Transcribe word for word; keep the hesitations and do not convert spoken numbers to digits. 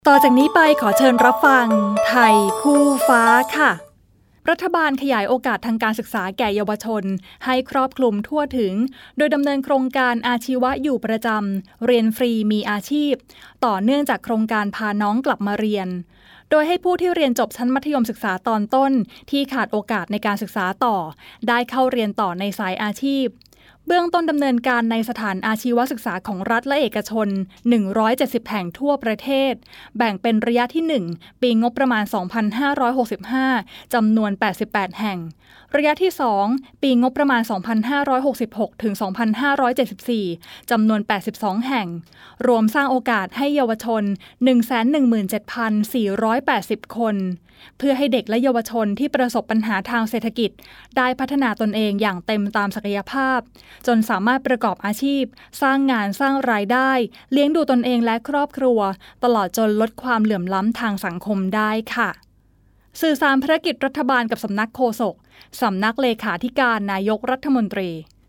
ต่อจากนี้ไปขอเชิญรับฟังไทยคู่ฟ้าค่ะรัฐบาลขยายโอกาสทางการศึกษาแก่เยาวชนให้ครอบคลุมทั่วถึงโดยดำเนินโครงการอาชีวะอยู่ประจำเรียนฟรีมีอาชีพต่อเนื่องจากโครงการพาน้องกลับมาเรียนโดยให้ผู้ที่เรียนจบชั้นมัธยมศึกษาตอนต้นที่ขาดโอกาสในการศึกษาต่อได้เข้าเรียนต่อในสายอาชีพเบื้องต้นดำเนินการในสถานอาชีวศึกษาของรัฐและเอกชนหนึ่งร้อยเจ็ดสิบแห่งทั่วประเทศแบ่งเป็นระยะที่หนึ่งปีงบประมาณสองพันห้าร้อยหกสิบห้าจำนวนแปดสิบแปดแห่งระยะที่สองปีงบประมาณสองพันห้าร้อยหกสิบหกถึงสองพันห้าร้อยเจ็ดสิบสี่จำนวนแปดสิบสองแห่งรวมสร้างโอกาสให้เยาวชน หนึ่งแสนหนึ่งหมื่นเจ็ดพันสี่ร้อยแปดสิบ คนเพื่อให้เด็กและเยาวชนที่ประสบปัญหาทางเศรษฐกิจได้พัฒนาตนเองอย่างเต็มตามศักยภาพจนสามารถประกอบอาชีพสร้างงานสร้างรายได้เลี้ยงดูตนเองและครอบครัวตลอดจนลดความเหลื่อมล้ำทางสังคมได้ค่ะสื่อสารภารกิจรัฐบาลกับสำนักโฆษกสำนักเลขาธิการนายกรัฐมนตรี